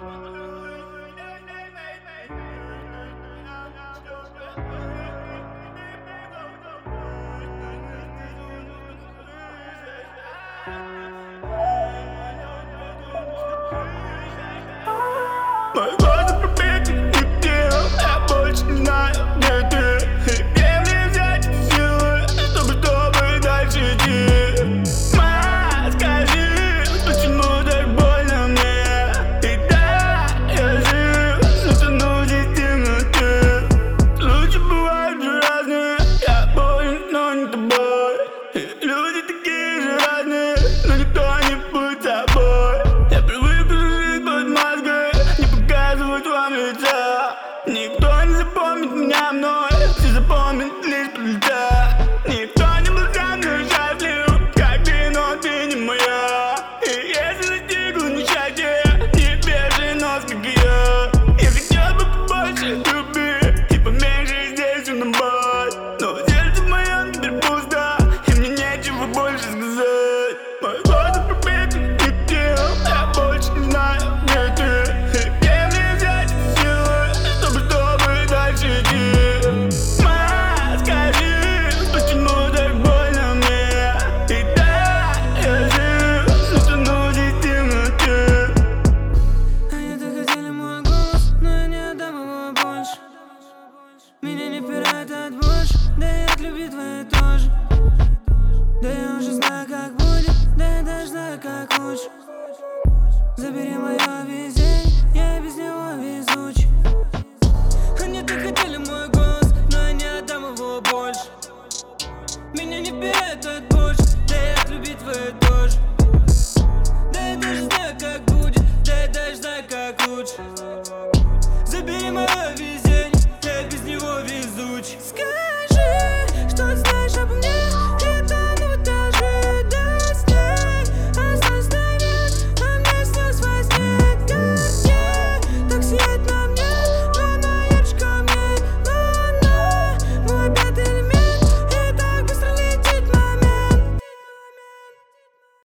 Мои глаза пробиты нигде, я больше не знаю, где ты. И где мне взять силы, чтобы дальше идти? Скажи, почему так больно мне? И да, я жив, но тону здесь в темноте. Случаи бывают же разные, я болен, но не тобой. И люди такие же разные, но никто не будет собой. Я привык жить под маской, не показывать вам лица. Никто не запомнит меня мной, все запомнят лишь по лица. Никто не был со мной счастлив, как ты, но ты не моя. И если достигла несчастья, не бежи нос, как я. Я хотел бы побольше любви и поменьше здесь на боль. Но сердце мое теперь пусто, и мне нечего больше сказать. Мои глаза пробиты нигде, я больше не знаю, где ты. И где мне взять силы, чтобы дальше идти? Скажи, почему так больно мне? И да, я жив, но тону здесь в темноте. Они так хотели мой голос, но я не отдам его больше. Меня не пирает от больше, да и от любви твоей тоже. Да я уже знаю, как будет, да я даже знаю, как лучше. Забери мое везение, я и без него везучий. Они так хотели мой голос, но я не отдам его больше. Меня не пирает от